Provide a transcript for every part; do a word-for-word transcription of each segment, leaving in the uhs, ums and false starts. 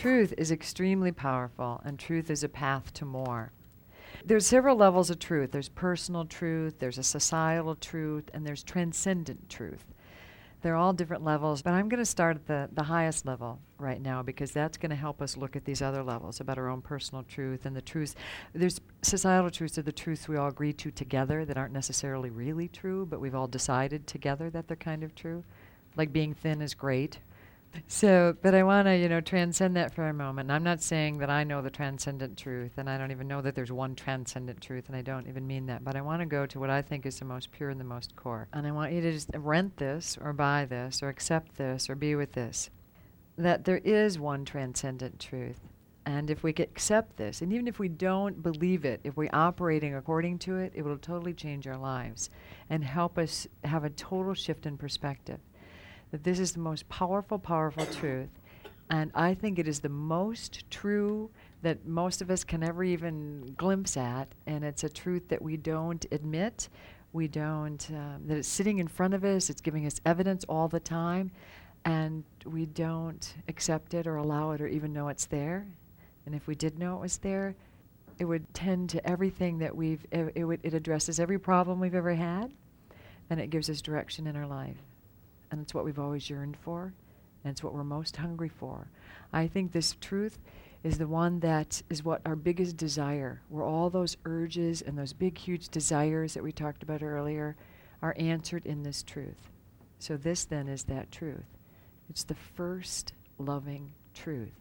truth is extremely powerful, and truth is a path to more. There's several levels of truth. There's personal truth, there's a societal truth, and there's transcendent truth. They're all different levels, but I'm going to start at the, the highest level right now because that's going to help us look at these other levels about our own personal truth and the truths. There's societal truths are the truths we all agree to together that aren't necessarily really true, but we've all decided together that they're kind of true. Like being thin is great. So, but I want to, you know, transcend that for a moment. And I'm not saying that I know the transcendent truth, and I don't even know that there's one transcendent truth, and I don't even mean that. But I want to go to what I think is the most pure and the most core. And I want you to just rent this, or buy this, or accept this, or be with this. That there is one transcendent truth. And if we could accept this, and even if we don't believe it, if we're operating according to it, it will totally change our lives and help us have a total shift in perspective. That this is the most powerful, powerful truth. And I think it is the most true that most of us can ever even glimpse at. And it's a truth that we don't admit. We don't, um, that it's sitting in front of us. It's giving us evidence all the time. And we don't accept it or allow it or even know it's there. And if we did know it was there, it would tend to everything that we've, it, it, would, it addresses every problem we've ever had. And it gives us direction in our life. And it's what we've always yearned for, and it's what we're most hungry for. I think this truth is the one that is what our biggest desire, where all those urges and those big, huge desires that we talked about earlier are answered in this truth. So this then is that truth. It's the first loving truth,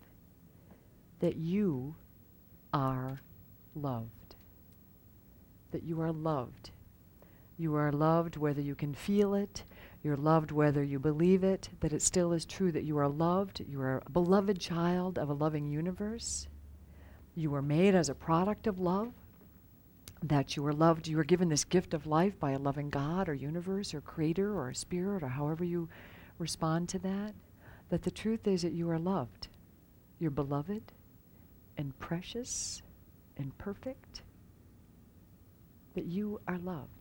that you are loved, that you are loved. You are loved whether you can feel it. You're loved whether you believe it, that it still is true that you are loved. You are a beloved child of a loving universe. You were made as a product of love, that you were loved. You were given this gift of life by a loving God or universe or creator or a spirit or however you respond to that. That the truth is that you are loved. You're beloved and precious and perfect. That you are loved.